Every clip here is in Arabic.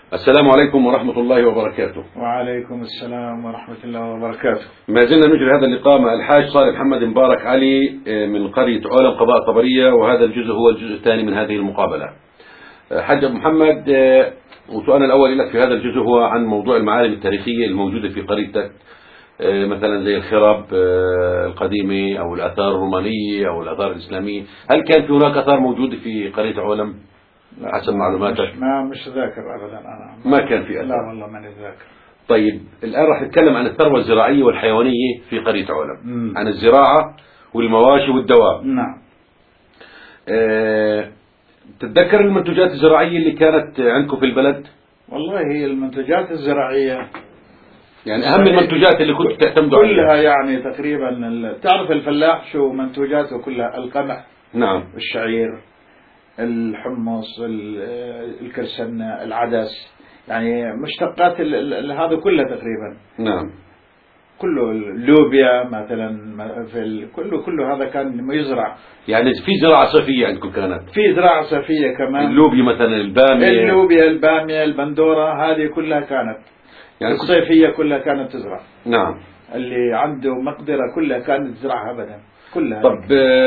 السلام عليكم ورحمة الله وبركاته. وعليكم السلام ورحمة الله وبركاته. ما زلنا نجري هذا اللقاء مع الحاج صالح محمد مبارك علي من قرية علم قضاء طبرية، وهذا الجزء هو الجزء الثاني من هذه المقابلة. حاج أبو محمد، وسؤالنا الأول لك في هذا الجزء هو عن موضوع المعالم التاريخية الموجودة في قريتك، مثلا زي الخراب القديمة أو الآثار الرومانية أو الآثار الإسلامية. هل كان في هناك آثار موجودة في قرية علم حسب معلوماتك؟ مش ذاكر أبدا أنا. ما كان في آثار؟ لا والله ماني ذاكر. طيب الآن راح نتكلم عن الثروة الزراعية والحيوانية في قرية علم، عن الزراعة والمواشي والدواب. نعم. تتذكر المنتجات الزراعية اللي كانت عندكم في البلد؟ والله هي المنتجات الزراعية يعني أهم المنتجات اللي كنت تعتمدوا عليها كلها، يعني تقريبا تعرف الفلاح شو منتجاته كلها؟ القمح، نعم، الشعير، الحمص، الكرسنة، العدس، يعني مشتقات هذا كله تقريبا. نعم. كله اللوبيا مثلا، كله هذا كان يزرع. يعني في زراعة صيفية عندكم كانت؟ في زراعة صيفية كمان. اللوبيا مثلا، اللوبيا، البامية، البندورة، هذه كلها كانت يعني الصيفية كلها كانت تزرع. نعم. اللي عنده مقدرة كلها كانت تزرعها أبدا كلها. طب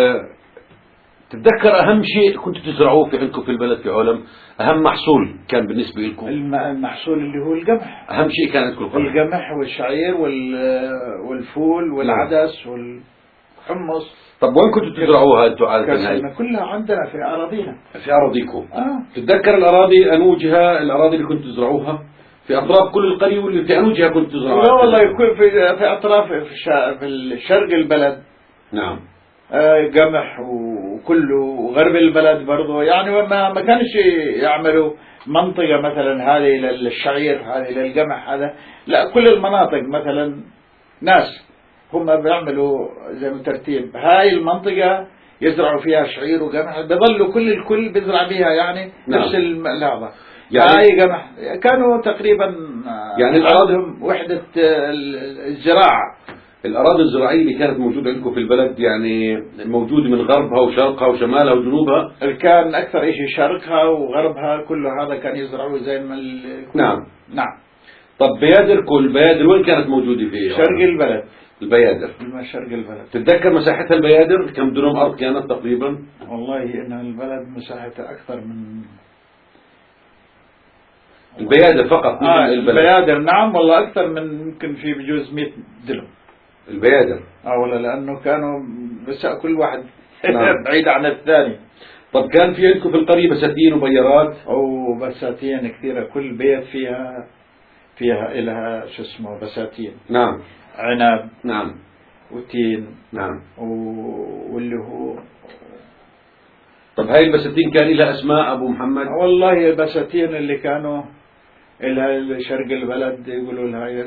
تتذكر أهم شيء كنتوا تزرعوه في عندكم في البلد في علم؟ أهم محصول كان بالنسبة لكم؟ المحصول اللي هو القمح. أهم شيء كان عندكم القمح والشعير والفول والعدس والحمص. طب وين كنتوا تزرعوها انتم عادة؟ كلها عندنا في أراضينا. في أراضيكم. تتذكر الأراضي أنوجها، الأراضي اللي كنتوا تزرعوها في أطراف كل القرية، واللي في أنوجها كنتوا تزرعوها؟ لا والله يكون في أطراف في الشرق البلد. نعم. قمح وكله، وغرب البلد برضه، يعني ما كانش يعملوا منطقة مثلا هذه للشعير، هذه للقمح، هذا لا، كل المناطق مثلا ناس هم بيعملوا زي ما ترتيب، هاي المنطقة يزرعوا فيها شعير وقمح، بيظلوا الكل بيزرع بها، يعني نعم. نفس اللحظة. يعني هاي قمح كانوا تقريبا يعني الأراضي وحدة الزراعة. الأراضي الزراعية اللي كانت موجودة عندكم في البلد يعني موجودة من غربها وشرقها وشمالها وجنوبها؟ كان أكثر شيء شرقها وغربها، كله هذا كان يزرعوه زي ما نعم. نعم. طب البيادر وين كانت موجودة في؟ شرق البلد. البيادر شرق البلد. تتذكر مساحتها البيادر كم دونم أرض كانت تقريبا؟ والله إن البلد مساحتها أكثر من البيادر فقط. البيادر نعم والله أكثر من، يمكن في بجوز 100 دلم البيادر. ولا، لأنه كانوا بس كل واحد نعم. بعيد عن الثاني. طب كان في عندكم في القرية بساتين وبيارات؟ بساتين كثيرة، كل بيت فيها إلها شو اسمه بساتين. نعم. عنب. نعم. وتين. نعم. واللي هو. طب هاي البساتين كان لها أسماء أبو محمد؟ والله البساتين اللي كانوا إلها شرق البلد يقولوا لها ايش؟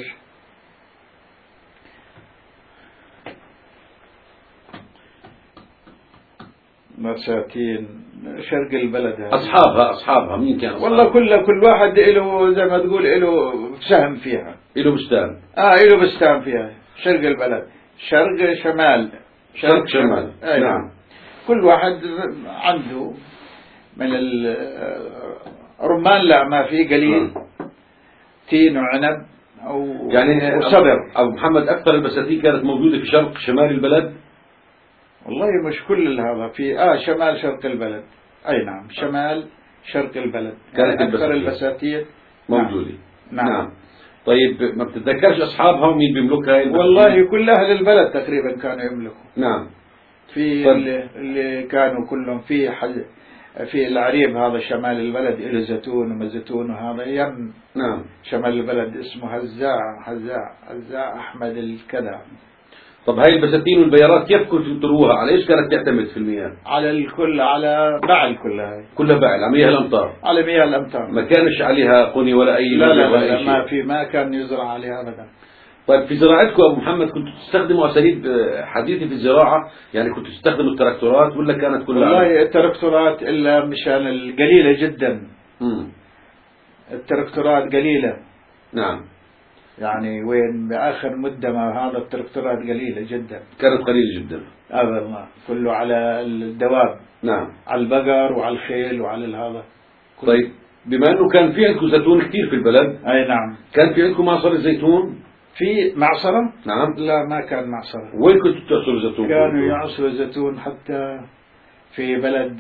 بساتين شرق البلد. أصحابها مين كان أصحابها؟ والله كل واحد له زي ما تقول له سهم فيها. له بستان. له بستان فيها. شرق البلد، شرق شمال. شرق شمال. نعم. كل واحد عنده من الرمان، لا ما في قليل. تين وعنب يعني وصبر. أبو محمد أكثر البساتين كانت موجودة في شرق شمال البلد؟ والله مش كل هذا، في شمال شرق البلد. أي نعم، شمال شرق البلد كانت أكثر البساتين موجودة. نعم. طيب ما بتتذكرش أصحابها ومين بيملكها؟ والله كل أهل البلد تقريبا كانوا يملكوا. نعم. في اللي كانوا كلهم في العريب، هذا شمال البلد له زيتون وما زيتون، وهذا يم. نعم. شمال البلد اسمه هزاع أحمد الكذا. طب هاي البساتين والبيارات كيف كنتوا تروها؟ على ايش كانت تعتمد في المياه؟ على الكل، على بعل كلها. كلها بعل على مياه الأمطار. على مياه الأمطار. ما كانش عليها قني ولا أي لا ما كان يزرع عليها أبدا. طيب في زراعتكم أبو محمد كنتوا تستخدموا أساليب حديثة في الزراعة؟ يعني كنتوا تستخدموا التراكتورات ولا كانت كلها؟ والله التراكتورات إلا مشان القليلة جدا. التراكتورات قليلة. نعم. يعني وين بآخر مدة ما هذا التراكتورات قليلة جدا. كانت قليلة جدا. أبدا كله على الدواب. نعم. على البقر وعلى الخيل وعلى هذا. طيب بما أنه كان في عندكم زيتون كثير في البلد، أي نعم. كان في عندكم معصرة زيتون؟ في معصرة؟ نعم. لا ما كان معصرة. وين كنتوا تعصروا زيتون؟ كانوا يعصروا زيتون حتى في بلد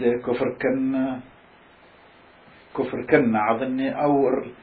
كفر كنا أظني، أو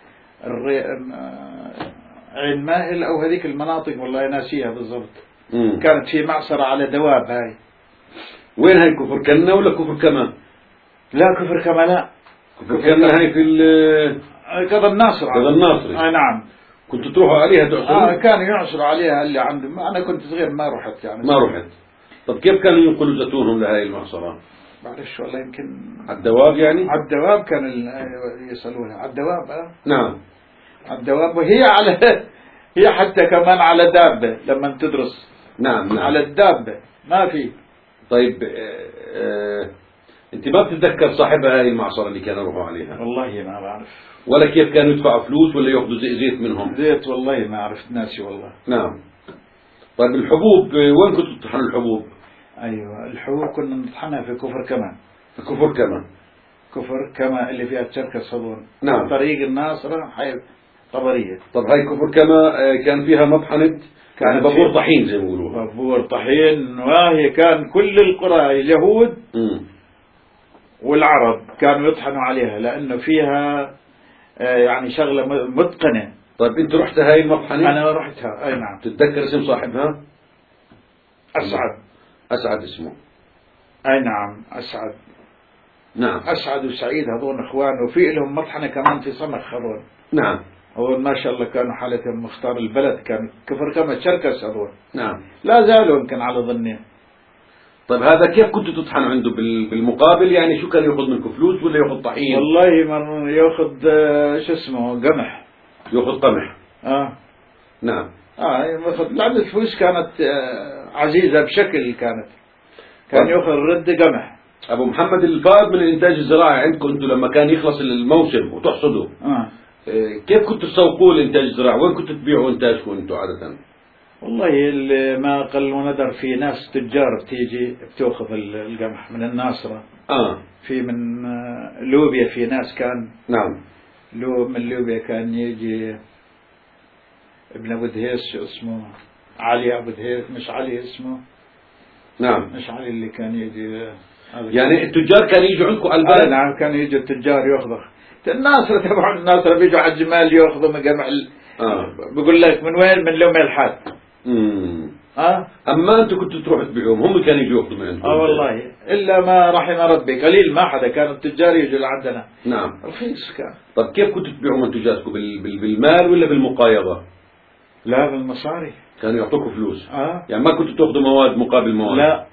عين ماهل أو هذيك المناطق، والله ناسيها بالضبط. كانت في معصرة على دواب. هاي وين هاي، كفر كنا ولا كفر كما؟ لا كفر كما لا. كفر كنا هاي في قضى الناصر. قضى الناصري. نعم. كنتوا تروحوا عليها تعصروا؟ كانوا يعصروا عليها اللي عندهم. أنا كنت صغير ما رحت يعني. ما رحت. طب كيف كانوا ينقلوا زيتونهم لهاي المعصرة؟ معلش والله يمكن على الدواب يعني؟ على الدواب كانوا يصلونها على الدواب. نعم. على الدواب، وهي هي حتى كمان على دابة لما تدرس. نعم. على الدابة ما في. طيب انت ما بتتذكر صاحبها هاي المعصرة اللي كانوا يروحوا عليها؟ والله ما بعرف. ولا كيف كانوا يدفعوا فلوس ولا ياخذوا زيت منهم؟ زيت والله ما عرفت، ناسي والله. نعم. طيب الحبوب وين كنتوا تطحنوا الحبوب؟ ايوه الحبوب كنا نطحنها في كفر كمان. في كفر كما. كفر كما اللي فيها تشركس هذول. نعم. طريق الناصرة حي طبرية. طب هاي كفر كما كان فيها مطحنة، يعني بابور طحين زي ما بيقولوا. بابور طحين، وهي كان كل القرى اليهود والعرب كانوا يطحنوا عليها لأنه فيها يعني شغلة متقنة. طيب انت رحت هاي المطحنة؟ أنا رحتها. أي نعم. تتذكر اسم صاحبها؟ أسعد. أسعد اسمه. أي نعم أسعد. نعم. أسعد وسعيد هذول إخوان، وفي لهم مطحنة كمان في صمخ هذول. نعم. هذول ما شاء الله كانوا حالتهم مختار البلد، كان كفر كما تشركس هذول. نعم. لا زالوا يمكن على ظني. طيب هذا كيف كنتوا تطحنوا عنده بالمقابل؟ يعني شو كان ياخذ منكم فلوس ولا ياخذ طحين؟ والله من ياخذ شو اسمه قمح. ياخذ قمح. نعم. لأن الفلوس كانت عزيزة بشكل، كان ياخذ رد قمح. أبو محمد الفائض من الإنتاج الزراعي عندكم أنتم لما كان يخلص الموسم وتحصدوا كيف كنتوا تسوقوا الإنتاج الزراعي؟ وين كنتوا تبيعوا إنتاجكم أنتم عادة؟ والله اللي ما قل وندر في ناس تجار بتيجي بتاخذ القمح من الناصرة. في من لوبيا في ناس كان. نعم. من لوبيا كان يجي ابن أبو دهيس، شو اسمه، علي أبو دهيس، مش علي اسمه. نعم. مش علي اللي كان يجي. يعني التجار كانوا يجوا عندكم على البلد؟ نعم كانوا يجوا التجار ياخذوا. الناصرة تبع الناصرة بيجوا على الجمال ياخذوا من قمح. بقول لك من وين؟ من لوم الحاد. أما أنتم كنتوا تروحوا تبيعوهم، هم كانوا يجوا ياخذوا من عندكم؟ والله إلا ما رحم ربي، قليل ما حدا، كانوا التجار يجوا لعندنا. نعم. رخيص كان. طب كيف كنتوا تبيعوا منتجاتكم؟ بالمال ولا بالمقايضة؟ لا بالمصاري. كانوا يعطوكم فلوس؟ يعني ما كنتوا تاخذوا مواد مقابل مواد؟ لا.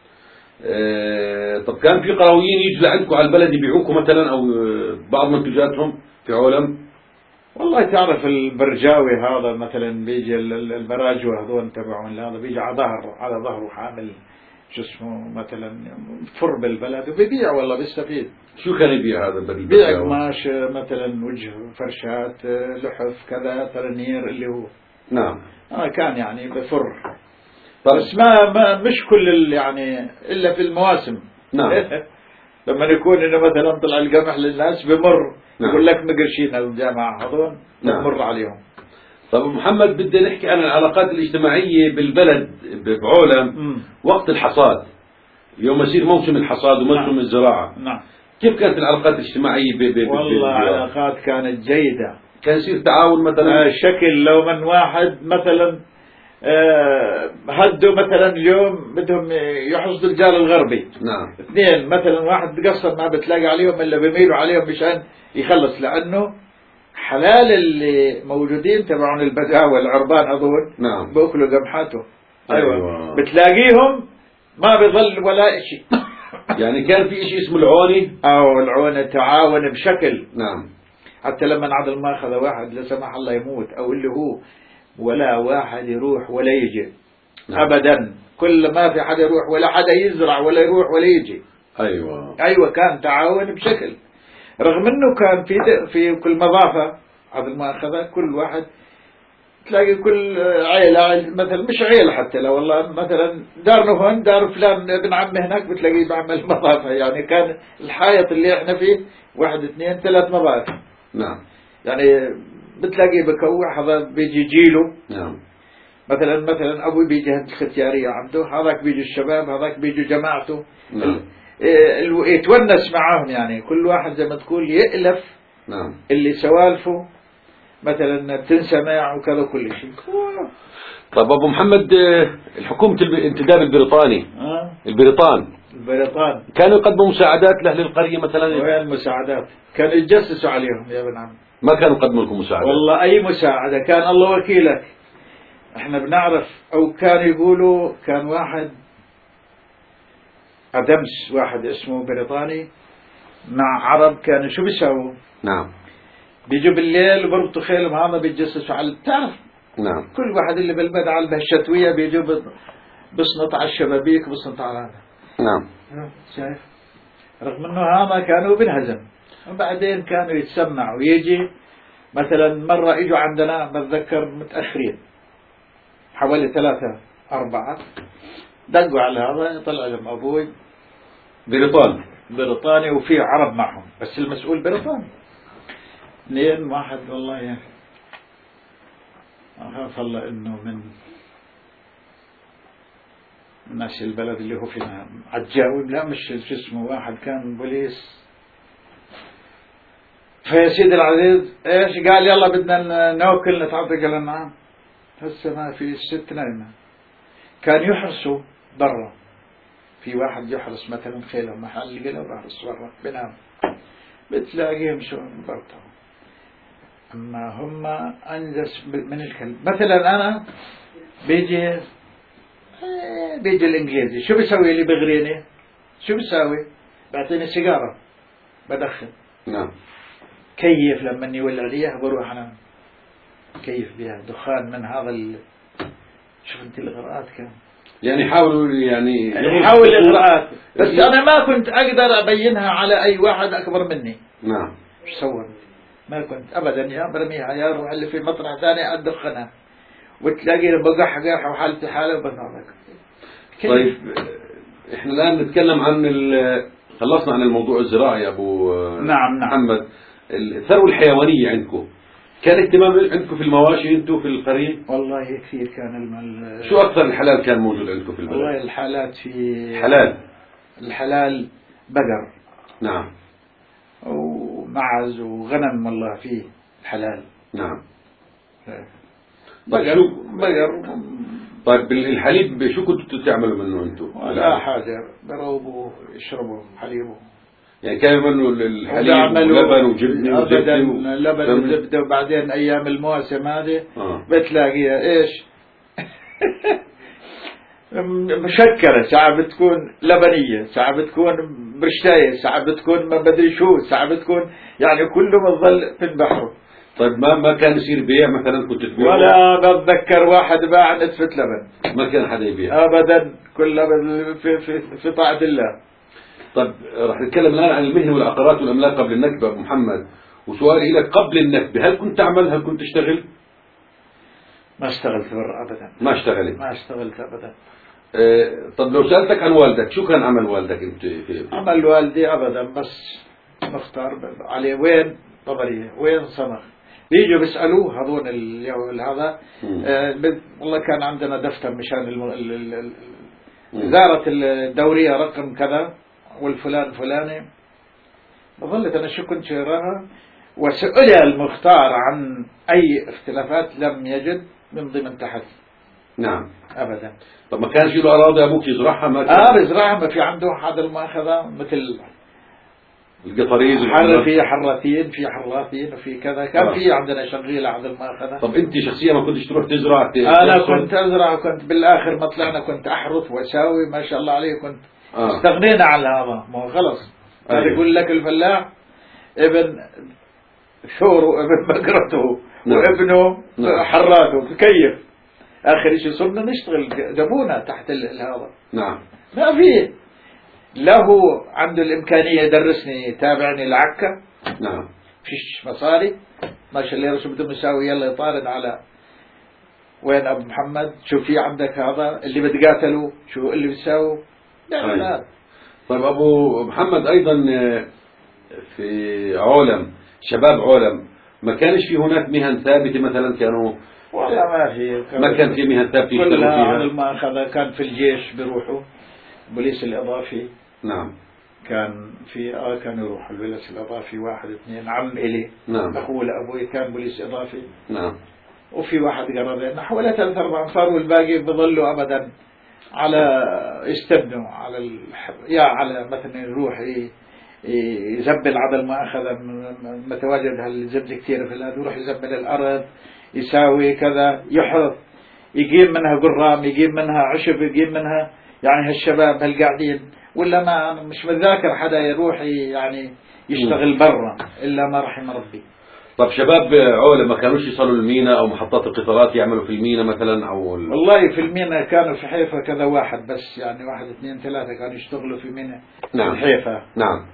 طب كان في قرويين يجوا لعندكم على البلد يبيعوكم مثلا او بعض منتجاتهم في علم؟ والله تعرف البرجاوي هذا مثلا بيجي البراجوة هذول تبعون، هذا بيجي على ظهره حامل شو اسمه مثلا فر بالبلد وبيبيع، والله بيستفيد. شو كان يبيع هذا البرجاوي؟ بيع قماش مثلا، وجه، فرشات، لحف كذا، ترنير اللي هو. نعم. كان يعني بفر. بس ما مش كل يعني إلا في المواسم. نعم. لما يكون إنه مثلا طلع القمح للناس بمر. نعم. يقول لك مقرشين الجامعة هذول. نعم. بمر عليهم. طب محمد بدنا نحكي عن العلاقات الاجتماعية بالبلد بعولم وقت الحصاد. اليوم يصير موسم الحصاد وموسم الزراعة. نعم. كيف كانت العلاقات الاجتماعية والله علاقات كانت جيدة. كان يصير تعاون مثلا؟ شكل لو من واحد مثلا هدوا مثلا اليوم بدهم يحصدوا الجار الغربي. نعم. اثنين مثلا واحد بقصر ما بتلاقي عليهم الا بيميلوا عليهم مشان يخلص، لانه حلال اللي موجودين تبعون البداوة العربان هذول. نعم. بأكلوا قمحاته. أيوة. بتلاقيهم ما بيظل ولا شيء. يعني كان في شيء اسمه العوني؟ العونة تعاون بشكل. نعم. حتى لما عدل ما أخذ واحد لا سمح الله يموت أو اللي هو، ولا واحد يروح ولا يجي. نعم. أبدا. كل ما في حدا يروح ولا حدا يزرع ولا يروح ولا يجي. أيوة كان تعاون بشكل، رغم أنه كان في كل مضافة عدل ما أخذ كل واحد تلاقي كل عيلة مثلا، مش عيلة حتى، لو والله مثلا دارنا هون، دار فلان ابن عمه هناك بتلاقيه بعمل مضافة. يعني كان الحائط اللي احنا فيه 1 2 3 مضاف. نعم. يعني بتلاقيه بكوع، هذا بيجي جيله. نعم. مثلا ابوي بيجي هند الختيارية عنده، هذاك بيجي الشباب، هذاك بيجي جماعته. نعم. يتونس معاهم، يعني كل واحد زي ما تقول يألف. نعم. اللي سوالفه مثلا بتنسمع وكذا كل شيء. طب أبو محمد، الحكومة الانتداب البريطاني، البريطان كانوا يقدموا مساعدات لأهل القرية مثلا؟ وين المساعدات؟ كانوا يتجسسوا عليهم يا ابن عم. ما كانوا يقدموا لكم مساعدات؟ والله أي مساعدة، كان الله وكيلك. احنا بنعرف، أو كانوا يقولوا كان واحد أدمس، واحد اسمه بريطاني مع عرب، كانوا شو بيسووا؟ نعم. بيجوا بالليل وبربطوا خيلهم، هذا بيتجسسوا على، تعرف. نعم. كل واحد اللي بالبلد على الشتوية بيجوا بصنط على الشبابيك، بصنط على هذا. نعم. شايف؟ رغم انه هذا كانوا بنهزم، وبعدين كانوا يتسمعوا ويجي. مثلا مرة اجوا عندنا بتذكر متأخرين حوالي 3 4، دقوا على هذا، طلع لهم ابوي بريطاني وفي عرب معهم، بس المسؤول بريطاني. 2 واحد والله يعني أخاف الله إنه من ناس البلد اللي هو فينا عجاوي، لا مش شو اسمه، واحد كان بوليس. فيا سيدي العزيز إيش قال؟ يلا بدنا ناكل نتعطى. قال نعم. هسه ما في، الست نايمة. كان يحرسوا برا، في واحد يحرس مثلا خيله محل قال بحرس برا بنام، بتلاقيهم شو برطوا. أما هم أنجس من الكلب. مثلا أنا بيجي الإنجليزي، شو بيسوي لي؟ بغريني. شو بيسوي؟ بعطيني سيجارة بدخن. نعم. كيف لما يولع لي بروح أنا كيف بها دخان من هذا شوف أنت الإغراءات كم. يعني حاولوا يحاول الإغراءات، بس أنا ما كنت أقدر أبينها على أي واحد أكبر مني. نعم. شو سوى؟ ما كنت أبدا يا برميها يا روح اللي في مطرح ثاني أدخنها، وتلاقي بقح وحالتي حالة وبنارك. طيب احنا الآن نتكلم عن خلصنا عن الموضوع الزراعي يا أبو نعم. محمد. الثروة الحيوانية عندكم كان اهتمام عندكم في المواشي انتم في القرية؟ والله كثير كان شو أكثر الحلال كان موجود عندكم في البلد؟ والله الحالات في الحلال بقر. نعم. ومعز وغنم، والله فيه الحلال. نعم. بقر. طيب الحليب شو كنتوا تعملوا منه انتم؟ ولا حاجة، بروبوا يشربوا حليبه. يعني كانوا منه الحليب ولبن وجبنه وزبدة، لبن وزبدة. وبعدين أيام المواسم هذه بتلاقيها إيش مشكلة، ساعة بتكون لبنية، ساعة بتكون برشتاية، ساعة بتكون ما بدري شو، ساعة بتكون يعني كله بظل في البحر. طيب ما كان يصير بيع مثلا؟ كنت تبيع؟ ولا بتذكر واحد باع نتفة لبن، ما كان حدا يبيع أبدا، كل لبن في طاعة الله. طيب رح نتكلم الآن عن المهنة والعقارات والأملاك قبل النكبة أبو محمد. وسؤالي لك، قبل النكبة هل كنت تعمل؟ هل كنت تشتغل؟ ما اشتغلت أبدا. ما اشتغلت أبدا. طب لو سألتك عن والدك، شو كان عمل والدك انت في عمل والدي أبدا بس مختار عليه وين طبرية وين صمغ. بيجوا بيسألوه هذون هذا والله كان عندنا دفتر مشان وزارة الدورية رقم كذا والفلان فلاني. ظلت أنا شو كنت شراها، وسئل المختار عن أي اختلافات لم يجد من ضمن تحت. نعم. أبدا. طب ما كانش له أراضي أبوك يزرعها؟ ما كان بيزرعها، ما في عنده هذا المؤاخذة مثل القطريز في حراثين وفي كذا. كان في عندنا شغيلة عند المؤاخذة. طب أنت شخصيا ما كنتش تروح تزرع؟ أنا كنت أزرع، وكنت بالآخر ما طلعنا كنت أحرث وأساوي ما شاء الله عليه. كنت استغنينا عن هذا، ما هو خلص. هذا يقول لك الفلاح ابن ثوره ابن بقرته وابنه حراته كيف. آخر شيء صرنا نشتغل، جابونا تحت هذا. نعم. ما فيه له عنده الإمكانية يدرسني يتابعني العكة. نعم. فيش مصاري، 12 ليرة شو بدهم يساوي، يلا يطارد على وين أبو محمد؟ شو في عندك هذا اللي بتقاتلوا؟ شو اللي بتساووا؟ لا. طيب أبو محمد أيضا في علم، شباب علم، ما كانش في هناك مهن ثابتة مثلا كانوا؟ والله ما كان في مهن ثابتة يشتغلوا كلها فيها؟ على ما أخذ. كان في الجيش بيروحوا بوليس الإضافي. نعم. كان في كان يروح البوليس الإضافي واحد اثنين. عم إلي نعم. أخوه لأبوي كان بوليس إضافي. نعم. وفي واحد قرابين حوالي 3-4 أنفار، والباقي بظلوا أبدا على يستبنوا على على مثلا يروح يزبل عدل ما أخذ متواجد هالزبد كثير في الأرض، يروح يزبل الأرض، يساوي كذا، يحرث، يجيب منها قرام، يجيب منها عشب، يجيب منها يعني هالشباب هالقاعدين. ولا ما مش متذاكر حدا يروح يعني يشتغل برا إلا ما رحم ربي. طب شباب عولة ما كانوش يصلوا المينا أو محطات القطارات يعملوا في المينا مثلا أو والله في المينا كانوا في حيفا كذا واحد بس، يعني 1 2 3 كانوا يشتغلوا في مينا. نعم. في حيفا. نعم.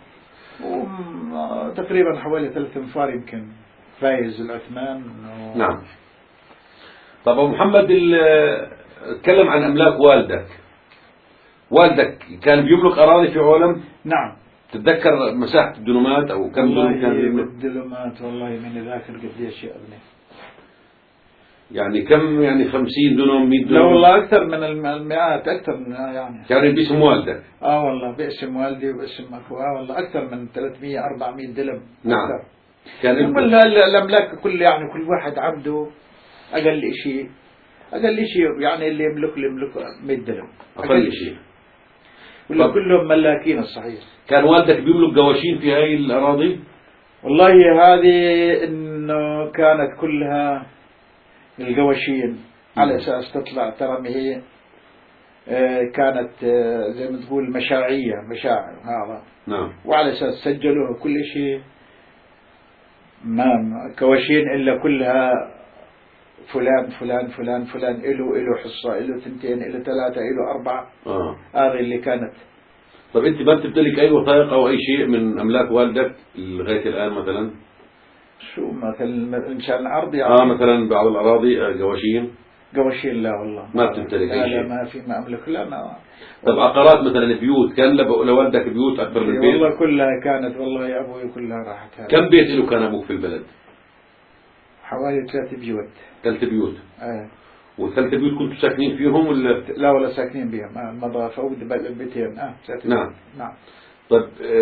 تقريبا حوالي 3 أنفار يمكن فايز العثمان نعم. طب أبو محمد اتكلم عن أملاك والدك. والدك كان بيملك أراضي في علم؟ نعم. تتذكر مساحة الدنومات أو كم دنوم كان بيملك؟ الدنومات والله من ذاكر قديش يا ابني. يعني كم، يعني 50 دنوم 100 دنوم؟ لا والله أكثر من المئات، أكثر من يعني. كان باسم والدك؟ والله باسم والدي وباسم أخوه. والله أكثر من 300 400 دلم. نعم. أكثر. كان الأملاك كل يعني كل واحد عنده أقل شيء يعني اللي يملك 100 دلم أقل شيء. ولا كلهم ملاكين الصحيح. كان والدك بيملك قواشين في هاي الأراضي؟ والله هذه إنه كانت كلها القواشين على أساس تطلع ترى هي كانت زي ما تقول مشاعر هذا. نعم. وعلى أساس سجلوه كل شيء، ما كواشين إلا كلها فلان فلان فلان فلان إله حصة، إله 2 إله 3 إله 4. هذه اللي كانت. طب أنت ما بتمتلك أي وثائق أو أي شيء من أملاك والدك لغاية الآن مثلا؟ شو مثلا إنشان عرض يعني؟ مثلا بعض الأراضي قواشين لا والله ما بتمتلك أي شيء. لا ما في ما أملك. لا ما. طب عقارات مثلا، بيوت، كان لوالدك بيوت أكثر من بيت؟ والله كلها كانت. والله يا أبوي كلها راحت. هذا كم بيت له كان أبوك في البلد؟ حوالي 3 بيوت. 3 بيوت. و3 بيوت كنتوا ساكنين فيهم ولا؟ لا ولا ساكنين بهم. المضافة والبيتين. 3 نعم. نعم. طيب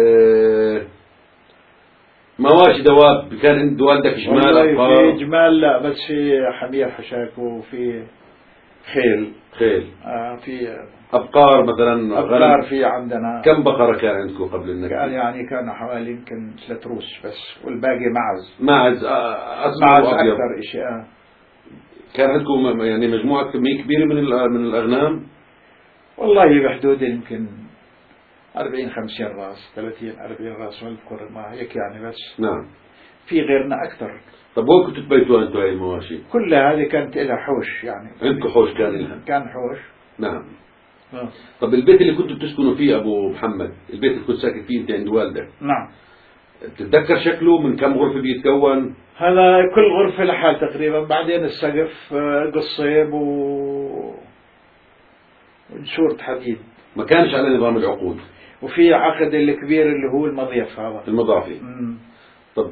مواشي دواب كان عند والدك جمال أبقار؟ في جمال لا، بس في حمير حشاك وفي خيل. في أبقار مثلا؟ أبقار في عندنا. كم بقرة كان عندكم قبل النكبة؟ كان يعني كان حوالي يمكن 3 روس بس، والباقي معز أكثر إشي. كان عندكم يعني مجموعة كمية كبيرة من الأغنام؟ والله بحدود يمكن 40-50 راس، 30-40 راس، ما بذكر ما هيك يعني بس. نعم. في غيرنا أكثر. طب وين كنتوا تبيتوا أنتوا هاي المواشي؟ كلها هذه كانت لها حوش يعني. عندكم حوش كان لها؟ كان حوش. نعم. طب البيت اللي كنتوا بتسكنوا فيه أبو محمد، البيت اللي كنت ساكن فيه أنت عند والدك؟ نعم. تتذكر شكله؟ من كم غرفة بيتكون؟ هذا كل غرفة لحال تقريبا. بعدين السقف قصيب ونشورة حديد. ما كانش على نظام العقود. وفي عقد الكبير اللي هو المضيف هذا المضافي. طب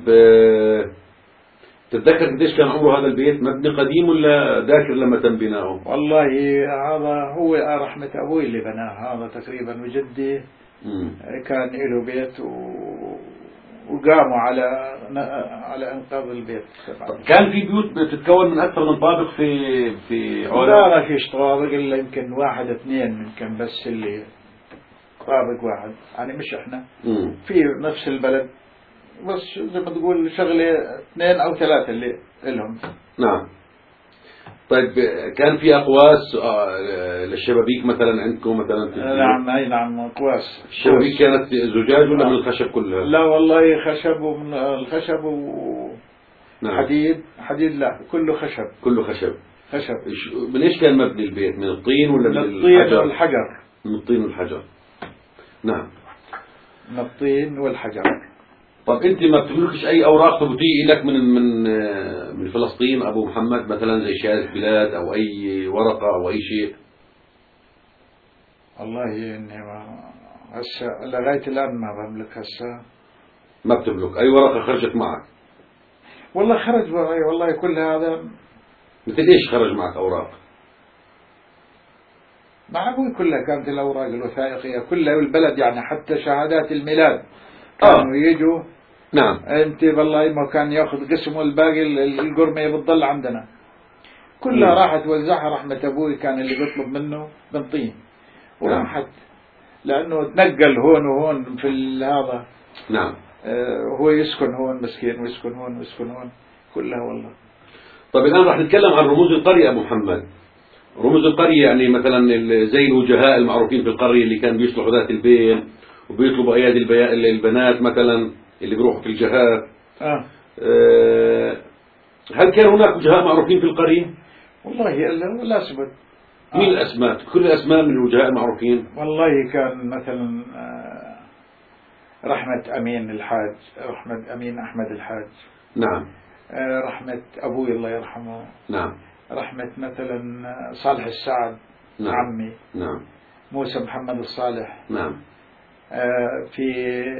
تتذكر قديش كان عمره هذا البيت؟ مبني قديم ولا ذاكر لما تم بناؤه؟ والله هذا هو رحمة أبوي اللي بناه هذا تقريبا، وجدي كان له بيت وقاموا على انقاذ البيت. كان في بيوت بتتكون من اكثر من طابق في علم؟ لا فيش طابق الا يمكن 1 2 يمكن بس اللي طابق واحد، يعني مش احنا في نفس البلد، بس زي ما تقول شغله 2 أو 3 اللي لهم. نعم. طيب كان في أقواس للشبابيك مثلا عندكم مثلا؟ نعم أي نعم أقواس. الشبابيك كانت زجاج ولا من الخشب كلها؟ لا والله خشب، ومن الخشب نعم. حديد لا كله خشب. من إيش كان مبني البيت؟ من الطين ولا من الطين والحجر؟ من الطين والحجر. نعم. من الطين والحجر. طب أنت ما بتملكش أي أوراق ثبوتية لك من فلسطين أبو محمد، مثلا زي شهادة بلاد أو أي ورقة أو أي شيء؟ والله إني ما هسه لغاية الآن ما بملك هسه. ما بتملك أي ورقة خرجت معك؟ والله خرج معي والله كل هذا. مثل إيش خرج معك أوراق؟ مع أبوي كلها كانت الأوراق الوثائقية كلها والبلد، يعني حتى شهادات الميلاد كانوا يجوا. نعم. أنت والله ما كان يأخذ قسم والباقي القرمية بتضل عندنا كلها. راحت وزعها رحمة أبوي، كان اللي بيطلب منه بنطيه وراحت. لأنه تنقل هون وهون في هذا. نعم. هو يسكن هون مسكين ويسكن هون ويسكن هون كلها والله. طيب الآن راح نتكلم عن رموز القرية أبو محمد. رموز القرية يعني مثلا زي الوجهاء المعروفين في القرية اللي كان بيصلحوا ذات البين وبيطلبوا أيادي البنات مثلا اللي بيروحوا في الجهات. هل كان هناك وجهاء معروفين في القرية؟ والله لا أثبت. مين الأسماء؟ كل الأسماء من الوجهاء المعروفين. والله كان مثلا رحمة أمين الحاج، رحمة أمين أحمد الحاج. نعم. رحمة أبوي الله يرحمه. نعم. رحمة مثلا صالح السعد. نعم. عمي. نعم. موسى محمد الصالح. نعم. في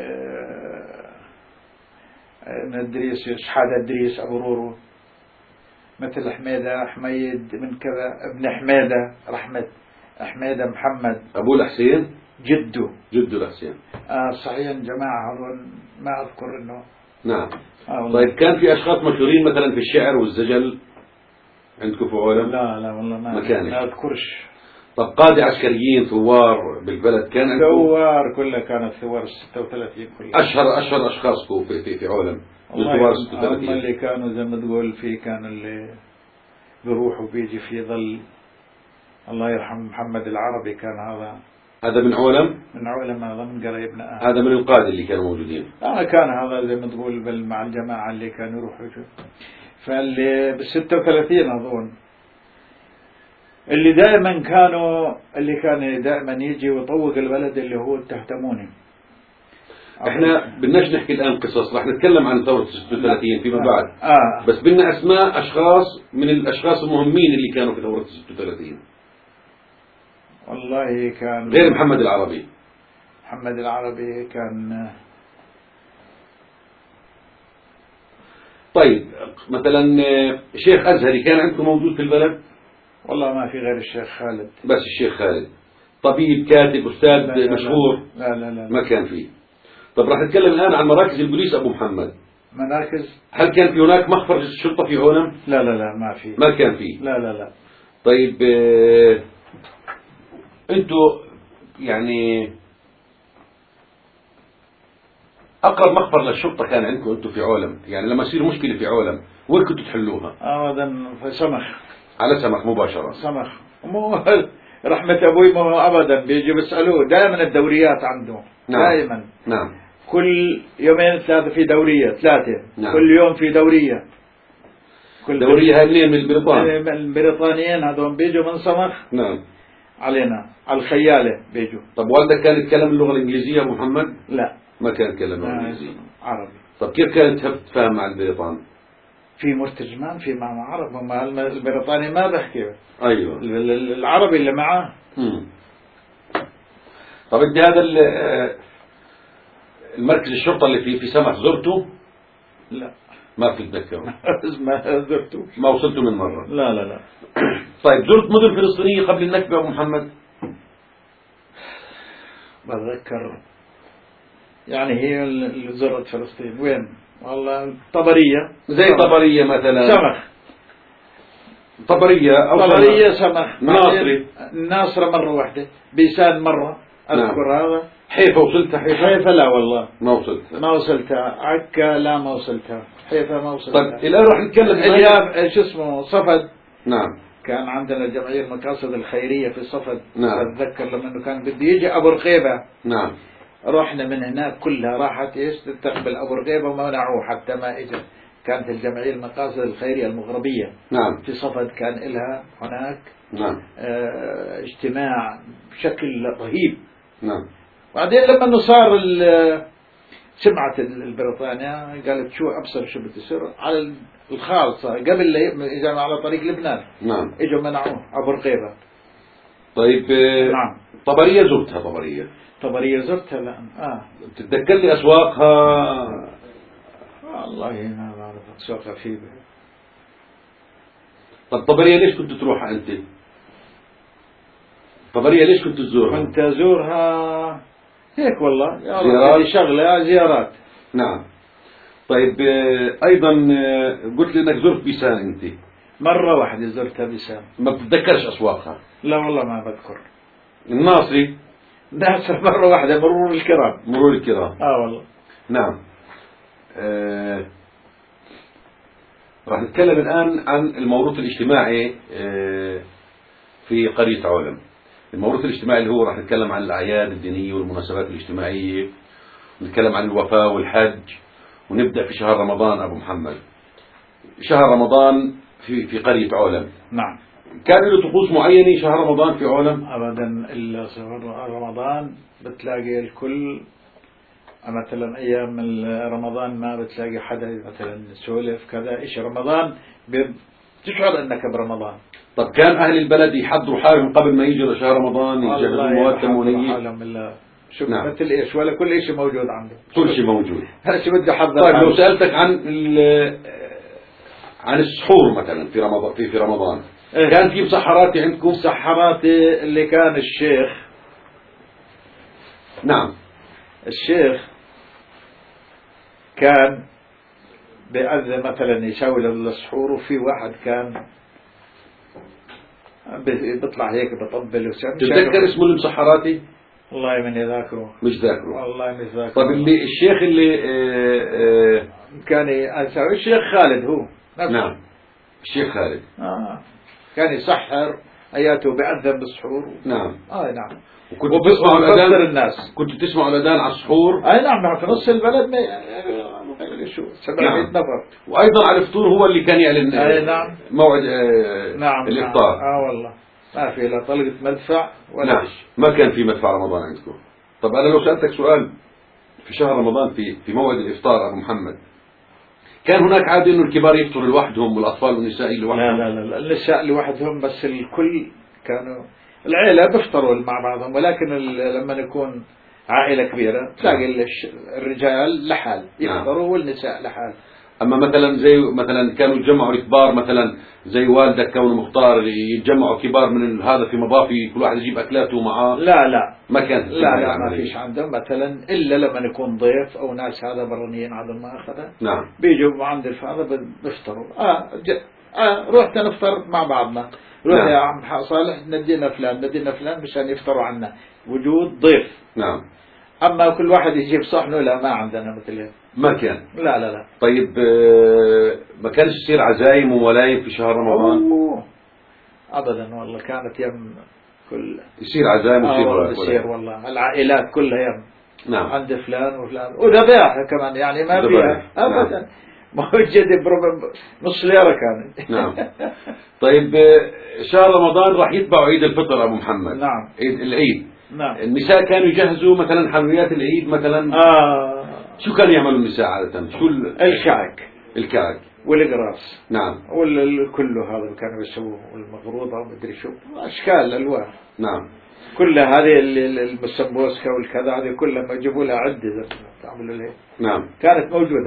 إدريس شحادة إدريس أبو رورو، مثل حميد من كذا ابن حميدة، رحمة حميدة محمد أبو الحسين جده الحسين. صحيح جماعة هذول ما أذكر إنه. نعم. طيب كان في أشخاص مشهورين مثلا في الشعر والزجل عندكم في عولم؟ لا والله ما أذكرش. طب قادة عسكريين ثوار بالبلد كان عندكم؟ ثوار كلها كانت ثوار 36 كلها. أشهر أشخاصكم في عولم من ثوار 36؟ هم اللي كانوا زي ما تقول في كان اللي بيروح وبيجي في ظل الله يرحم محمد العربي، كان هذا من عولم؟ من عولم، هذا من قرايبنا. هذا من القادة اللي كانوا موجودين. كان هذا زي ما تقول مع الجماعة اللي كانوا يروحوا يجوا. فاللي بال36 أظن اللي كان دائما يجي ويطوق البلد اللي هو التهتموني. احنا بدناش نحكي الآن قصص، راح نتكلم عن ثورة 36 فيما بعد. بس بدنا أسماء أشخاص من الأشخاص المهمين اللي كانوا في ثورة 36. والله كان غير محمد العربي. محمد العربي كان. طيب مثلا شيخ أزهري كان عندكم موجود في البلد؟ والله ما في غير الشيخ خالد. بس الشيخ خالد. طبيب كاتب أستاذ مشهور؟ لا ما كان فيه. طب راح نتكلم الآن عن مراكز البوليس أبو محمد. مراكز؟ هل كان في هناك مخفر الشرطة في عولم؟ لا ما في. ما كان فيه؟ لا. طيب أنتوا يعني أقرب مخفر للشرطة كان عندكم أنتوا في عولم، يعني لما يصير مشكلة في عولم وين كنتوا تحلوها؟ هذا في سمخ. على سمخ مباشرة. سمخ. مو رحمة أبوي ما أبدا بيجي بيسألوه دائما الدوريات عنده. نعم. دائما. نعم. كل يومين ثلاثة في دورية 3. نعم. كل يوم في دورية. دورية هاي منين؟ من البريطان؟ البريطانيين هذول بيجوا من سمخ. نعم. علينا على الخيالة بيجوا. طب والدك كان يتكلم اللغة الإنجليزية أبو محمد؟ لا ما كان يتكلم اللغة الإنجليزية. عربي. طب كيف كانت تتفاهم مع البريطان؟ في مترجمان في مع عرب، هم البريطاني ما بحكي. أيوة. العربي اللي معاه. طب انت هذا المركز الشرطة اللي في سمح زرته؟ لا ما بتتذكره. ما زرته. ما وصلته من مرة؟ لا. طيب زرت مدن فلسطينية قبل النكبة أبو محمد؟ بتذكر يعني هي اللي زرت فلسطين وين؟ والله طبرية. زي طبرية مثلا. سمخ. طبرية أو طبرية سمخ. ناصري. الناصرة مرة واحدة. بيسان مرة أذكر. نعم. هذا. حيفا وصلتها؟ حيفا لا والله ما وصلتها. عكا لا ما وصلتها. حيفا ما وصلتها. طيب الآن راح نتكلم إجاب شو اسمه صفد. نعم. كان عندنا جمعية المقاصد الخيرية في صفد. نعم. أتذكر لما إنه كان بده يجي أبو رقيبة. نعم. رحنا من هناك كلها راحت تستقبل أبو رقيبة ومنعوه حتى ما إجا. كانت الجمعية المقاصد الخيرية المغربية. نعم. في صفد كان لها هناك. نعم. اجتماع بشكل رهيب. نعم. بعدين لما انه صار سمعت بريطانيا قالت شو أبصر شو بتصير على الخالصة قبل إذا على طريق لبنان. نعم. إجوا منعوه عبر رقيبة. طيب نعم. طبرية زرتها؟ طبرية زرتها الآن. تتذكر لي أسواقها؟ والله ما بعرف أسواقها فيه. طب طبرية ليش كنت تروحها أنت؟ طبرية ليش كنت تزورها؟ كنت أزورها هيك والله، زيارات؟ شغلة زيارات. نعم. طيب أيضا قلت لي أنك زرت بيسان أنت. مرة واحدة زرتها بيسان. ما بتتذكرش أسواقها؟ لا والله ما بذكر. الناصري؟ ناصر مرة واحدة، مرور الكرام. مرور الكرام. والله. نعم. راح نتكلم الآن عن الموروث الاجتماعي في قرية علم. الموروث الاجتماعي اللي هو راح نتكلم عن الأعياد الدينية والمناسبات الاجتماعية، نتكلم عن الوفاة والحج، ونبدأ في شهر رمضان. أبو محمد، شهر رمضان في قرية علم. نعم. كان له طقوس معينة شهر رمضان في علم؟ أبدا، إلا شهر رمضان بتلاقي الكل مثلا أيام رمضان ما بتلاقي حدا مثلا سولف كذا إيش رمضان بتشعر أنك برمضان. طب كان أهل البلد يحضروا حالهم قبل ما يجي شهر رمضان، يجهزوا مواد تموينية؟ شوف نعم. مثل إيش ولا كل شيء موجود عنده. كل شيء موجود. هذا شو بدي أحضر. طيب لو سألتك عن السحور مثلا في رمضان، في رمضان كان في مسحرات عندكم؟ مسحرات اللي كان الشيخ. نعم. الشيخ كان بيأذن مثلا يسوي للسحور، وفي واحد كان بيطلع هيك بطبل وسام. تتذكر اسمه المسحراتي؟ والله من ذاكره. مش ذاكره؟ والله مش ذاكره. طب اللي الشيخ اللي كان يسوي الشيخ خالد هو نفسه. نعم. الشيخ خالد. كان يسحر اياته بيأذن بالسحور. نعم. نعم. وكنت تسمعوا الأذان الناس. كنت تسمعوا الأذان على السحور؟ نعم. في نص البلد شو 700 نفر. وأيضا على الفطور هو اللي كان يعلن نعم. موعد نعم. الإفطار. والله ما في لا طلقة مدفع ولا نعم. ما كان في مدفع رمضان عندكم. طب أنا لو سألتك سؤال، في شهر رمضان في موعد الإفطار أبو محمد، كان هناك عادة إنه الكبار يفطروا لوحدهم والأطفال والنساء لوحدهم؟ لا النساء لوحدهم، بس الكل كانوا العيلة بيفطروا مع بعضهم، ولكن لما نكون عائلة كبيرة تلاقي الرجال لحال يفطروا والنساء لحال. أما مثلا زي مثلا كانوا يتجمعوا الكبار، مثلا زي والدك كونه مختار يتجمعوا كبار من هذا في مضافي، كل واحد يجيب أكلاته معاه؟ لا ما كان. لا ما فيش عندهم مثلا إلا لما يكون ضيف أو ناس هذا برانيين عندهم ما أخذها. نعم. بيجوا عند هذا بيفطروا. روح نفطر مع بعضنا. روح يا عم صالح ندينا فلان مشان يفطروا عنا، وجود ضيف. نعم. أما كل واحد يجيب صحنه، لا ما عندنا مثل هيك. ما كان. لا. طيب ما كانش يصير عزايم وولايم في شهر رمضان؟ أبدا والله، كانت يم كل يصير عزايم يصير والله العائلات كلها يم. نعم. عند فلان وفلان وذبائح كمان، يعني ما فيها أبدا. نعم. موجود نص ليرة كانت. نعم. طيب شهر رمضان راح يتبع عيد الفطر أبو محمد. نعم. العيد. نعم. النساء كانوا يجهزوا مثلا حلويات العيد مثلا. شو كانوا يعملوا النساء عادة؟ شو الكعك والقراص. نعم. كله هذا كانوا يسووه، والمغروضة ومدري شو، أشكال ألوان. نعم. كل هذه المسموسكة والكذا هذه كلها ما يجيبوا لها عدة تعملوا لها. نعم. كانت موجودة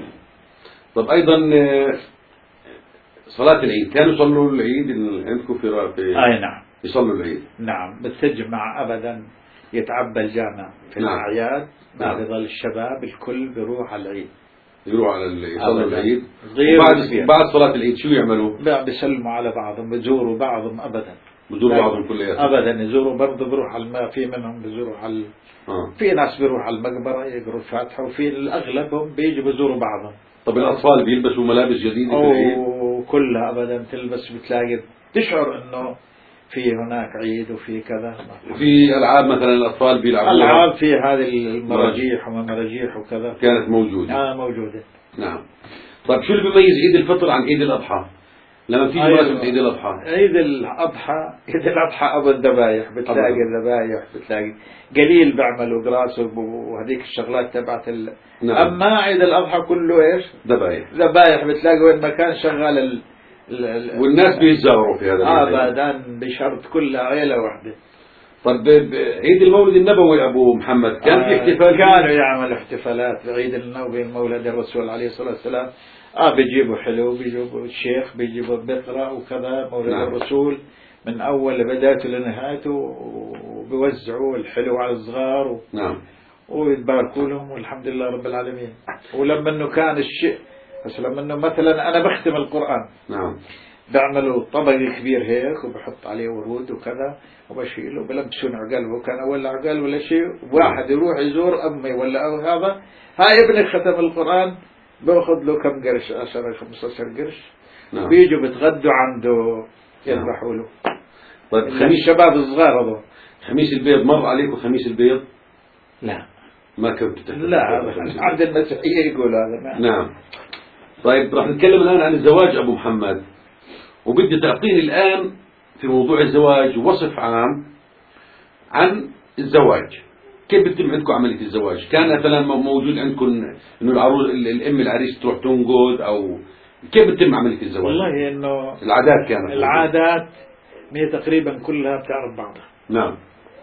طب أيضا صلاة العيد، كانوا يصلوا العيد عندكم في نعم. يصلوا العيد. نعم. بتجمع أبدا، يتعبى الجامع في الأعياد. ما بيظل الشباب الكل بيروح على العيد، يروح على يصلوا العيد. بعد صلاة العيد شو يعملوا؟ بيسلموا على بعضهم، بيزوروا بعضهم أبدا. بيزوروا بعضهم كلياتهم؟ أبدا يزوروا برضه، بيروح على في منهم بيزوروا على في ناس بيروح على المقبرة يقروا الفاتحة، وفي الأغلبهم بيجوا بيزوروا بعضهم. طب الأطفال بيلبسوا ملابس جديدة في العيد؟ كلها أبدا تلبس، بتلاقي تشعر إنه في هناك عيد وفي كذا. وفي ألعاب مثلا الأطفال بيلعبوها؟ ألعاب في هذه المراجيح ومراجيح وكذا كانت موجودة. موجودة. نعم. طيب شو اللي بيميز عيد الفطر عن عيد الأضحى؟ لما تيجي مناسبة عيد الأضحى. عيد الأضحى أبو الذبايح، بتلاقي الذبايح، بتلاقي قليل بيعملوا قراصب وهذيك الشغلات تبعت نعم. أما عيد الأضحى كله إيش؟ ذبايح، بتلاقي وين ما كان شغال والناس بيتزاوروا في هذا أبدا بشرط كلها عيلة واحدة. طب عيد المولد النبوي يا أبو محمد كان في احتفال؟ كانوا يعملوا احتفالات بعيد النبوي، مولد الرسول عليه الصلاة والسلام. بيجيبوا حلو، بيجيبوا الشيخ، بيجيبوا بقرة وكذا مولد نعم. الرسول من أول بدايته لنهايته، وبيوزعوا الحلو على الصغار نعم. ويتباركوا لهم، والحمد لله رب العالمين. ولما انه كان الشيء بس لما انه مثلا انا بختم القرآن، نعم، بعملوا طبق كبير هيك وبحط عليه ورود وكذا وبشيله، بلبسون عقال، وكان ولا عقال ولا شيء، واحد يروح يزور امي ولا أو هذا، هاي ابنك ختم القرآن، باخذ له كم قرش، 10 15 قرش. نعم. بيجوا بتغدوا عنده، يذبحوا له. طيب خميس الشباب الصغار هذول. خميس البيض مر عليكم خميس البيض؟ لا ما كنت لا، عند المسيحية يقول هذا. نعم. طيب راح نتكلم الآن عن الزواج أبو محمد، وبدي تعطيني الآن في موضوع الزواج وصف عام عن الزواج. كيف بتتم عندكم عملية الزواج؟ كان مثلا موجود عندكم إنه العروس الأم العريس تروح تنقد، أو كيف بتتم عملية الزواج؟ والله إنه العادات كانت العادات هي تقريبا كلها بتعرف بعضها. نعم.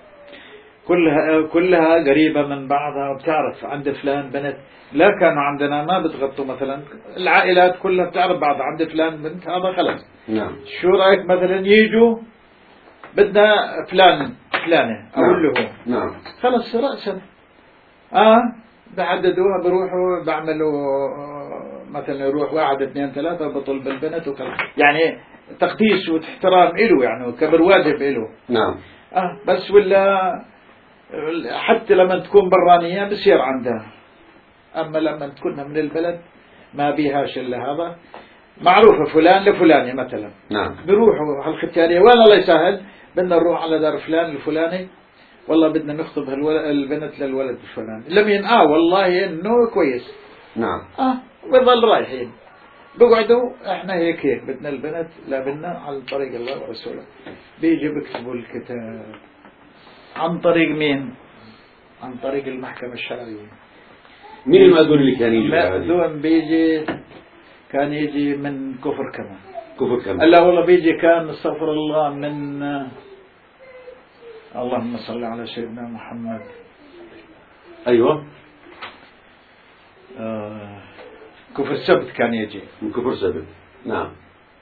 كلها قريبة من بعضها، وبتعرف عند فلان بنت. لا كانوا عندنا ما بتغطوا مثلا، العائلات كلها بتعرف بعض، عند فلان بنت هذا خلص. نعم. شو رأيك مثلا يجوا بدنا فلانة أقول له نعم. خلص رأسا بحددوها، بروحوا بعملوا مثلا يروح 1 2 3 بطلب البنت وكذا، يعني تقديس واحترام إله، يعني كبر واجب إله. نعم. بس ولا حتى لما تكون برانية بصير عندها، أما لما تكون من البلد ما بيهاش إلا هذا، معروفة فلان لفلاني مثلا. نعم. بيروحوا هالختارية، وين الله يسهل بدنا نروح على دار فلان الفلاني، والله بدنا نخطب البنت للولد الفلاني، لمين والله إنه كويس. نعم. بظل رايحين بقعدوا احنا هيك بدنا البنت، لا بدنا على طريق الله ورسوله، بيجي بيكتبوا الكتاب. عن طريق مين؟ عن طريق المحكمة الشرعية. مين المأذون اللي كان يجي؟ المأذون بيجي كان يجي من كفر كمان. لا والله بيجي كان استغفر الله من اللهم صل على سيدنا محمد. أيوة. كفر سبت كان يجي. من كفر سبت. نعم.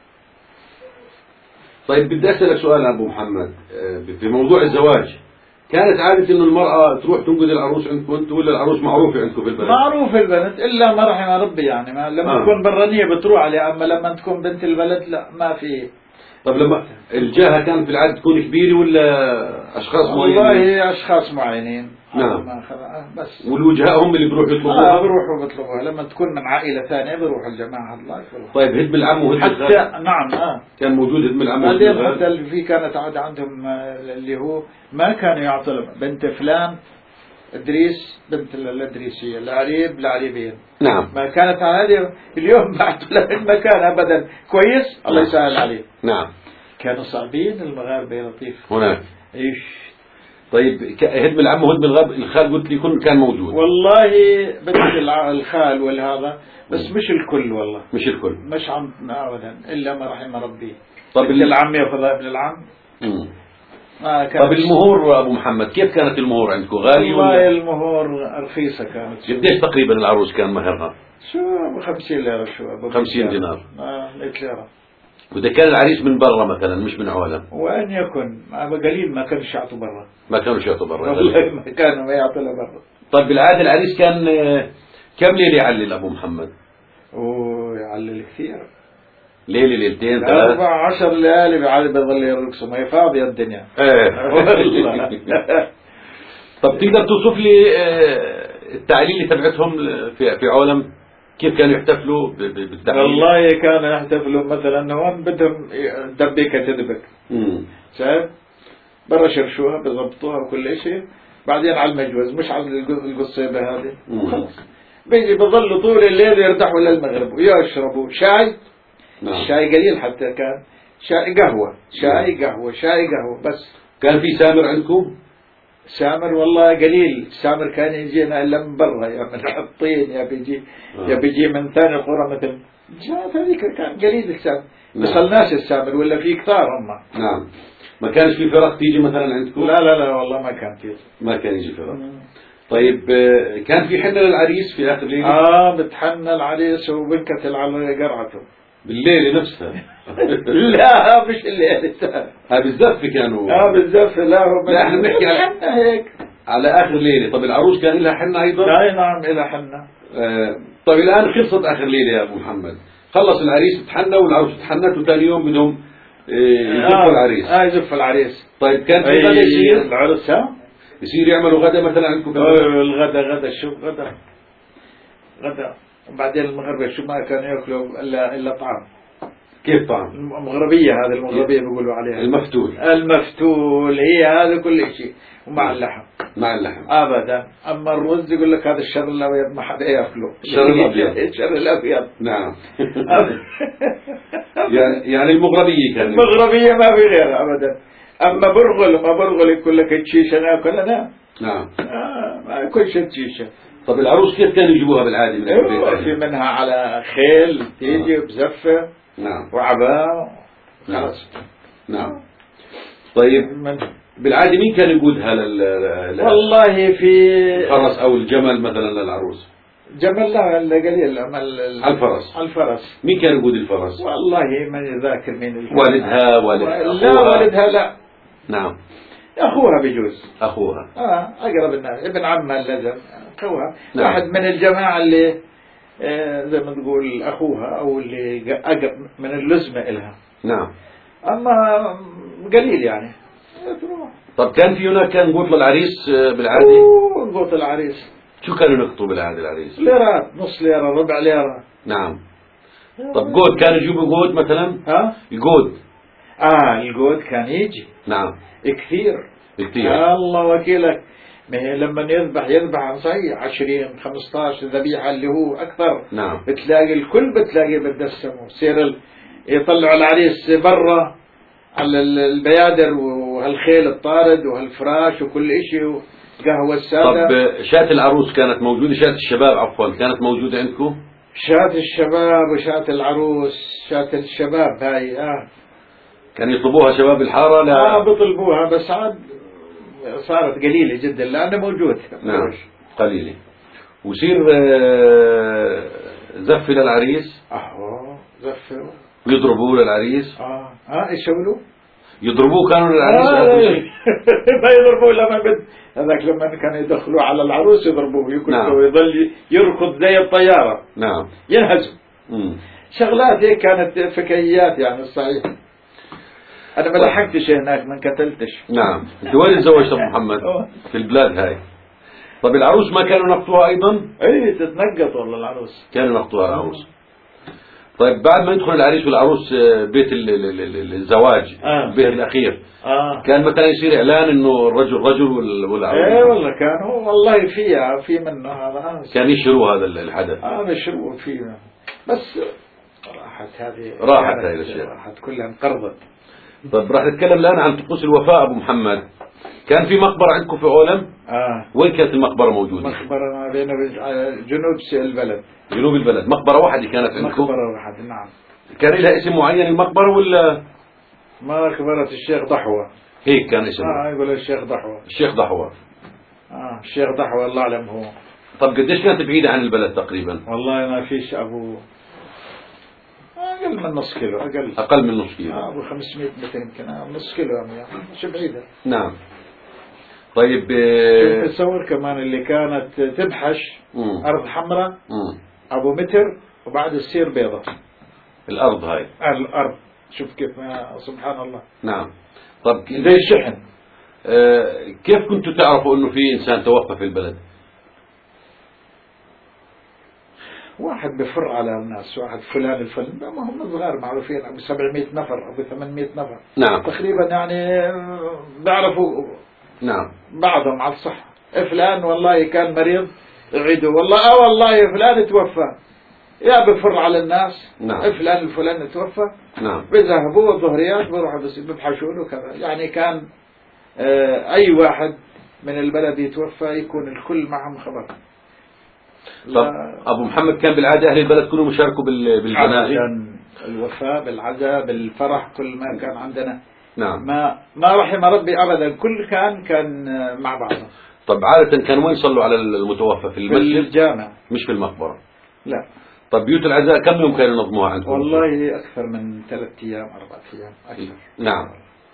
طيب بدي أسألك سؤال أبو محمد، في موضوع الزواج كانت عادة إنه المرأة تروح تنقذ العروس عندكم أنتم، ولا العروس معروفة عندكم في البلد؟ معروفة البنت إلا ما رحم ربي، يعني ما لما تكون برانية بتروح عليها، أما لما تكون بنت البلد لا ما في. طب لما الجاهة كانت في العادة تكون كبيرة ولا أشخاص معينين؟ والله أشخاص معينين. نعم. بس والوجهاء هم اللي بيروحوا يطلبوها؟ بيروحوا بيطلبوها، لما تكون من عائلة ثانية بيروحوا الجماعة الله يكفرهم. طيب هدم العم وهدم حتى نعم كان موجود هدم العم حتى اللي في كانت عادة عندهم اللي هو ما كانوا يعطوا بنت فلان إدريس بنت الإدريسية، العريب العريبيين. نعم. ما كانت هذه اليوم بعثوا لها المكان أبدا كويس الله يسهل عليه. نعم. كانوا صعبين المغاربة يا لطيف هناك. إيش. طيب هدم العم وهدم الخال قلت لي كان موجود؟ والله بنت الخال والهذا بس مش الكل، والله مش الكل، مش عندنا أبدا إلا ما رحم ربي. طب العم ياخذها ابن العم. طب المهور أبو محمد كيف كانت المهور عندكم؟ غالية والله المهور رخيصة كانت. قديش تقريبا العروس كان مهرها؟ شو 50 ليرة، شو 50 دينار. 100 ليرة. وإذا كان العريس من برا مثلا مش من عالم؟ وأن يكن قليل ما كانش يعطوا برا. ما كانوا يعطوا برا. والله ما كانوا ما يعطوا له برا. طيب بالعادة العريس كان كم ليلة يعلل أبو محمد؟ ويعلل كثير. ليلة ليلتين 3 14 ليالي بعد بظل يرقصوا، ما فاضية الدنيا. طب تقدر توصف لي التعليل تبعتهم في عالم كيف كانوا يحتفلوا بالتعليل؟ والله كانوا يحتفلوا مثلا هون بدهم دبيكة تدبك، شايف برا شرشوها بضبطوها وكل شيء، بعدين على المجوز مش على القصيبة هذه خلص. بيجي بظلوا طول الليل يرتاحوا للمغرب ويشربوا شاي نعم. الشاي قليل حتى، كان شاي قهوة شاي قهوة شاي قهوة بس. كان في سامر عندكم؟ سامر والله قليل، السامر كان يجينا إلا من برا، يا من الطين يا بيجي من ثاني القرى مثل جات هذيك، كان قليل السامر. وصلناش السامر ولا في كثار هم. نعم. ما كانش في فرق تيجي مثلا عندكم؟ لا والله ما كان في. ما كان يجي فرق. طيب كان في حنة للعريس في آخر ليلة؟ بتحنى العريس وبنكتل على قرعته بالليلة نفسها. لا مش الليلة، بالزف كانوا. بالزف. لا احنا بنحكي على حنة هيك على آخر ليلة. طب العروس كان لها حنة أيضا؟ نعم لها حنة. طيب الآن خلصت آخر ليلة يا أبو محمد، خلص العريس تحنى والعروس تحنت، وثاني يوم بدهم يزفوا العريس. يزف العريس. طيب كان في غدا يصير؟ العرس يصير يعملوا غدا مثلا عندكم؟ الغدا شو غدا وبعدين المغربية شو ما كانوا ياكلوا إلا طعام. كيف طعام؟ المغربية، هذا المغربية بيقولوا عليها المفتول هي هذا كل شيء، ومع اللحم. مع اللحم أبدا. أما الرز يقول لك هذا الشر الأبيض ما حدا ياكله. الشر الأبيض. الشر الأبيض. نعم. يعني المغربية كان. المغربية ما في غيرها أبدا. أما برغل يقول لك الشيشة ناكل أنا. نعم. ما ياكل شيشة. طب العروس كيف كانوا يجيبوها بالعادة من البيت؟ في منها على خيل تيجي بزفة. نعم. وعباء. نعم. نعم. طيب بالعادة مين كان يقودها والله في الفرس أو الجمل مثلا للعروس؟ جمل لا قليل. الفرس. مين كان يقود الفرس؟ والله ما يذاكر مين الفرس. والدها لا والدها لا. نعم. أخوها بجوز. أخوها. أقرب الناس، ابن عمها لازم أخوها. نعم. واحد من الجماعة اللي زي ما تقول أخوها أو اللي أقرب من اللزمة إلها. نعم. أما قليل يعني. طب كان في هناك كان قوط للعريس بالعادة؟ قوط العريس. شو كانوا ينقطوا بالعادة العريس؟ ليرات، نص ليرة، ربع ليرة. نعم. طب قوط كانوا يجيبوا قوط مثلا؟ القوط. القوط كان يجي. نعم. كثير. الله وكيلك. لما يذبح عن صحيح 20 15 ذبيحة اللي هو أكثر. نعم. بتلاقي الكل بتدسموا، يصير يطلعوا العريس برا على البيادر وهالخيل الطارد وهالفراش وكل إشي وقهوة السادة. طب شاة العروس كانت موجودة، شاة الشباب عفوا كانت موجودة عندكم؟ شاة الشباب وشاة العروس. شاة الشباب هاي كان يطلبوها شباب الحارة؟ لا بيطلبوها، بس عاد صارت قليلة جدا لأنه موجود. نعم قليلة. ويصير زف للعريس؟ زف. ويضربوه للعريس؟ ايش يسووا؟ يضربوه كانوا للعريس؟ ما يضربوه لما هذاك لما كانوا يدخلوه على العروس يضربوه نعم. ويظل يركض زي الطيارة. نعم. ينهزم. شغلات هيك كانت فكيات يعني الصحيح. أنا ما لحقتش هناك، ما قتلتش. نعم. أنت وين تزوجت أبو محمد؟ في البلاد هاي. طب العروس ما كانوا نقطوها أيضا؟ تتنقط والله العروس. كانوا نقطوها العروس. طيب بعد ما يدخل العريس والعروس بيت الزواج، البيت الأخير، كان مثلا يصير إعلان إنه الرجل رجل والعروس؟ والله كانوا والله في منه هذا. كان يشروا هذا الحدث. يشروا فيه، بس راحت هاي الأشياء. راحت كلها انقرضت. طب راح نتكلم الآن عن طقوس الوفاء أبو محمد. كان في مقبرة عندكم في أولم؟ وين كانت المقبرة موجودة؟ مقبرة بين جنوب البلد. جنوب البلد. مقبرة واحدة كانت عندكم؟ مقبرة واحدة نعم. كان لها اسم معين المقبرة ولا؟ مقبرة الشيخ ضحوة. هيك كان اسمه؟ يقول الشيخ ضحوة. الشيخ ضحوة. الشيخ ضحوة الله أعلم هو. طب قديش كانت بعيدة عن البلد تقريبا؟ والله ما فيش أقل من نص كيلو. أقل من نص كيلو. 500 متر يمكن. نص كيلو يعني مش بعيدة. نعم. طيب تصور كمان اللي كانت تبحش أرض حمراء أبو متر وبعد تصير بيضة. الأرض هاي. الأرض شوف كيف سبحان الله. نعم. طب زي الشحن. كيف كنتوا تعرفوا إنه في إنسان توفى في البلد؟ واحد بفر على الناس، واحد فلان الفلان، ما هم صغار معروفين، أبو 700 نفر أبو 800 نفر. نعم. تقريبا يعني بيعرفوا. نعم. بعضهم على الصحة. فلان والله كان مريض، يعيدوا والله والله فلان توفى. يا بفر على الناس. نعم. فلان الفلاني توفى. نعم. بيذهبوا الظهريات بيروحوا بيبحثون وكذا، يعني كان أي واحد من البلد يتوفى يكون الكل معهم خبر. طب أبو محمد كان بالعادة أهل البلد كلهم يشاركوا بالجنازة؟ الوفاة بالعزاء بالفرح كل ما كان عندنا. نعم. ما رحم ربي أبدا، كل كان مع بعضه. طب عادة كان وين يصلوا على المتوفى؟ في المسجد؟ في الجامع مش في المقبرة؟ لا. طب بيوت العزاء كم يوم كانوا ينظموها عندكم؟ والله أكثر من 3 أيام 4 أيام أكثر. نعم.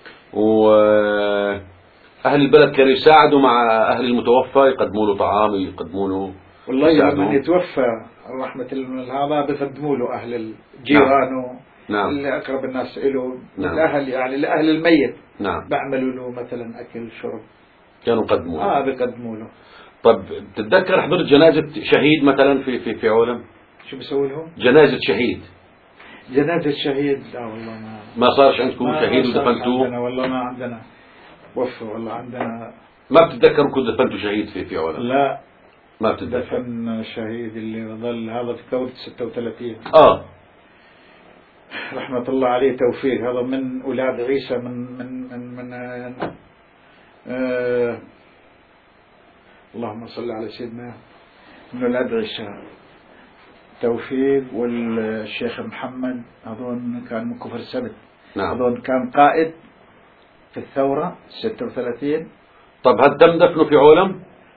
وأهل البلد كانوا يساعدوا مع أهل المتوفى، يقدموا له طعام، يقدموا له. والله لما يتوفى رحمة هذا بيقدموا له أهل جيرانه. نعم. اللي أقرب الناس له. نعم. الأهل يعني لأهل الميت. نعم. بعملوا له مثلا أكل شرب. كانوا يقدموا بيقدموا له. طب تتذكر حضرت جنازة شهيد مثلا في علم؟ شو بيسوي لهم؟ جنازة شهيد. جنازة شهيد لا والله ما صارش عندكم شهيد ودفنتوه؟ عندنا والله ما عندنا. وفوا والله عندنا. ما بتتذكروا كنت دفنتوا شهيد في علم؟ لا ما بتتذكر. دفن الشهيد اللي ظل هذا في ثورة 36. رحمة الله عليه توفيق، هذا من أولاد عيسى من اللهم صل على سيدنا، من أولاد عيسى توفيق والشيخ محمد، هذون كان من كفر سبت. نعم. هذون كان قائد في الثورة 36. طب هل تم دفنه في علم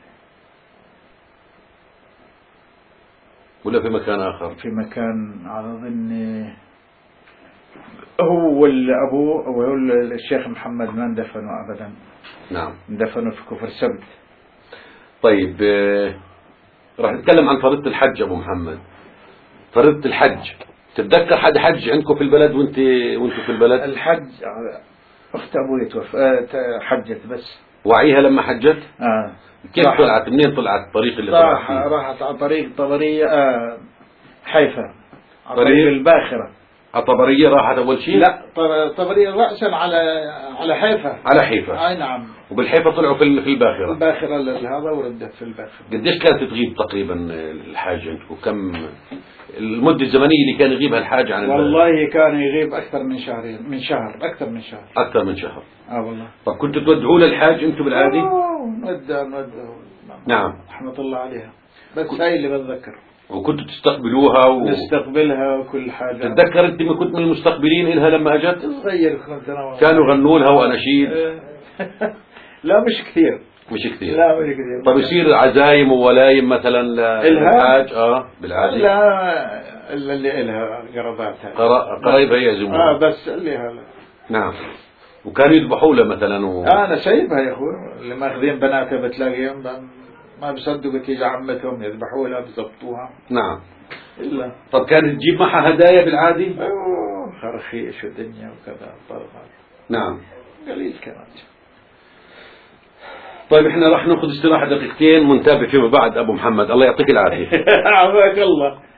ولا في مكان آخر؟ في مكان على ظن هو والأبوه والشيخ محمد ما اندفنوا أبدا. نعم. اندفنوا في كفر سبت. طيب راح نتكلم عن فريضة الحج أبو محمد. فريضة الحج تتذكر حد حج عندكم في البلد وانتوا في البلد؟ الحج أخت أبوي حجت بس. وعيها لما حجت؟ كيف طلعت؟ منين طلعت الطريق اللي طلعت فيه؟ راحت على طريق طبرية حيفا، على طريق الباخرة. طبرية راحت أول شيء؟ لا طبرية رأسا على حيفا. على حيفا. أي نعم. وبالحيفا طلعوا في الباخرة. الباخرة هذا وردت في الباخرة. قديش كانت تغيب تقريبا الحاج عندكم؟ كم المدة الزمنية اللي كان يغيبها الحاج عن البلد؟ والله كان يغيب أكثر من شهرين، من شهر، أكثر من شهر. أكثر من شهر. والله. طب كنتوا تودعوا للحاج أنتم بالعادي؟ نودع. نعم. رحمة الله عليها. بس هاي اللي بتذكر. وكنتوا تستقبلوها نستقبلها وكل حاجة. تتذكر أنت ما كنت من المستقبلين إلها لما أجت؟ صغير كنت أنا. كانوا غنوا لها وأناشيد؟ لا مش كثير. مش كثير. لا مش كثير. طب يصير عزايم وولايم مثلا للحاج؟ بالعادي. لا اللي إلها قراباتها. قرايبها يعزموها. بس اللي هلا. نعم. وكانوا يذبحوا له مثلا أنا سايبها يا أخوي، اللي ماخذين بناتها بتلاقيهم ما بصدقوا تيجي عمتهم يذبحوا لها بيضبطوها. نعم. إلا. طب كانت تجيب معها هدايا بالعادي؟ خرخيش ودنيا وكذا طرفات. نعم. قليل كانت. طيب احنا راح ناخذ استراحة دقيقتين ونتابع فيما بعد أبو محمد. الله يعطيك العافية. عافاك الله.